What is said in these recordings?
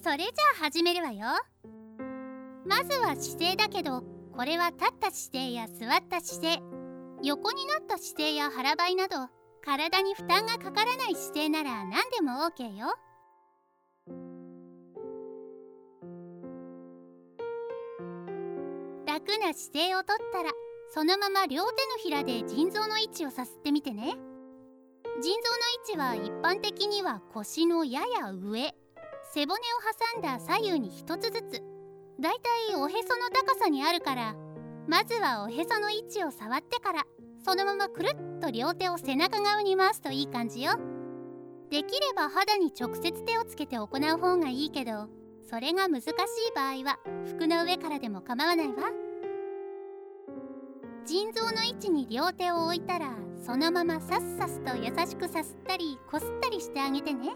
それじゃあ始めるわよ。まずは姿勢だけど、これは立った姿勢や座った姿勢、横になった姿勢や腹ばいなど、体に負担がかからない姿勢なら何でも OK よ。楽な姿勢をとったら、そのまま両手のひらで腎臓の位置をさすってみてね。腎臓の位置は一般的には腰のやや上、背骨を挟んだ左右に一つずつ、だいたいおへその高さにあるから、まずはおへその位置を触ってから、そのままくるっと両手を背中側に回すといい感じよ。できれば肌に直接手をつけて行う方がいいけど、それが難しい場合は服の上からでも構わないわ。腎臓の位置に両手を置いたら、そのままさっさすと優しくさすったりこすったりしてあげてね。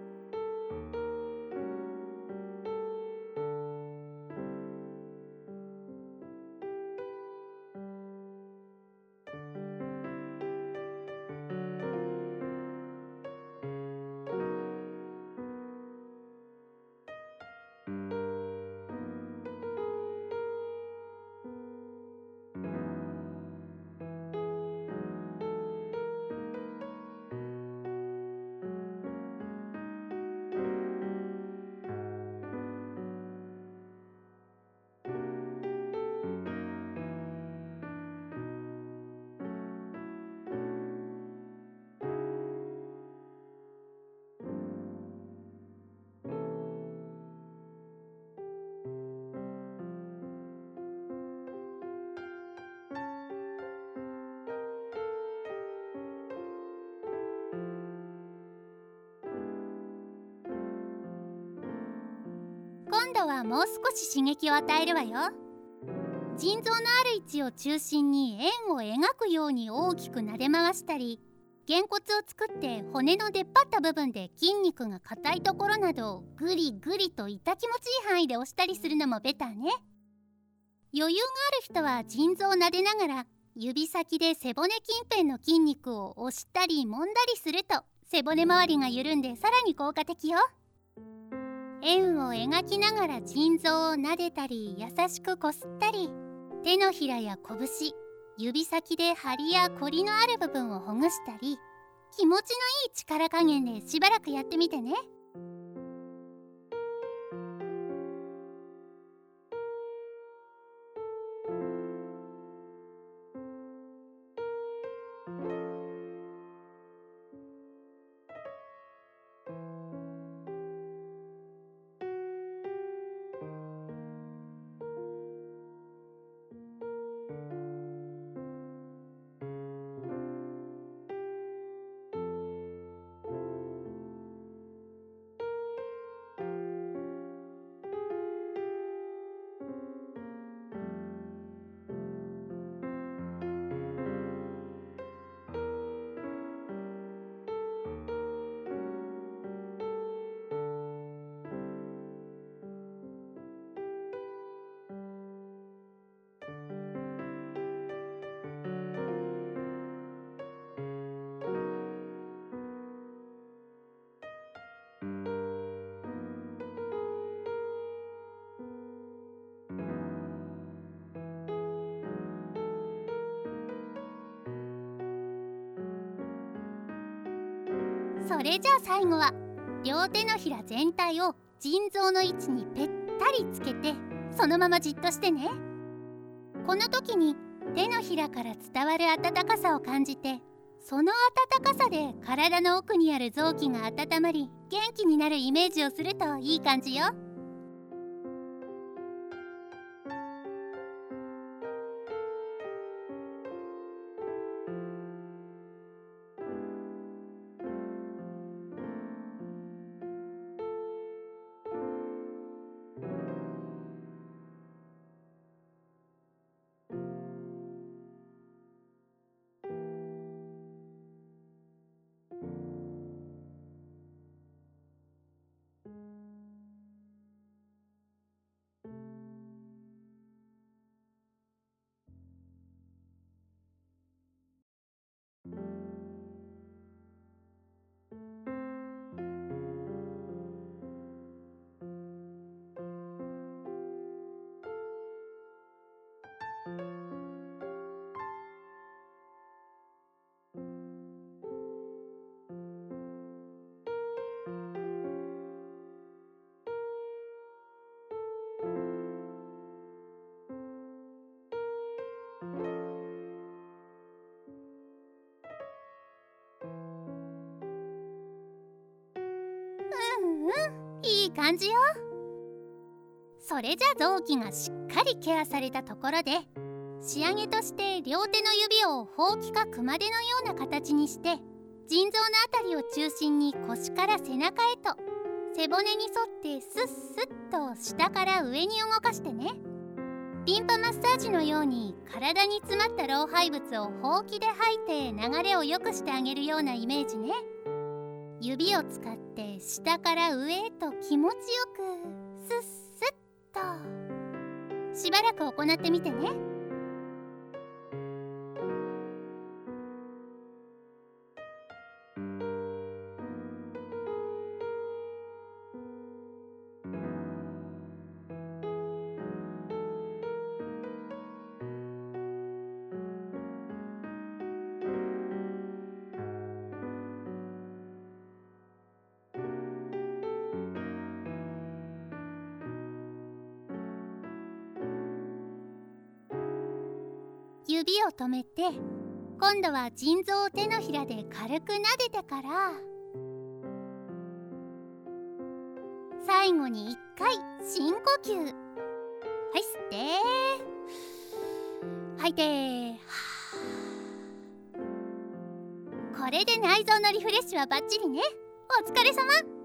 今度はもう少し刺激を与えるわよ。腎臓のある位置を中心に円を描くように大きく撫で回したり、げんこつを作って骨の出っ張った部分で筋肉が硬いところなどをグリグリと痛気持ちいい範囲で押したりするのもベターね。余裕がある人は腎臓を撫でながら指先で背骨近辺の筋肉を押したり揉んだりすると、背骨周りが緩んでさらに効果的よ。円を描きながら腎臓を撫でたり優しくこすったり、手のひらや拳、指先で張りやこりのある部分をほぐしたり、気持ちのいい力加減でしばらくやってみてね。それじゃあ最後は両手のひら全体を腎臓の位置にぺったりつけて、そのままじっとしてね。この時に手のひらから伝わる温かさを感じて、その温かさで体の奥にある臓器が温まり元気になるイメージをするといい感じよ。 いい感じよ。それじゃ臓器がしっかりケアされたところで、仕上げとして両手の指をほうきか熊手のような形にして、腎臓のあたりを中心に腰から背中へと背骨に沿ってスッスッと下から上に動かしてね。リンパマッサージのように体に詰まった老廃物をほうきで吐いて流れを良くしてあげるようなイメージね。指を使って下から上へと気持ちよくスッスッとしばらく行ってみてね。指を止めて、今度は腎臓を手のひらで軽く撫でてから、最後に1回深呼吸。はい、吸って吐いて、これで内臓のリフレッシュはバッチリね。お疲れ様。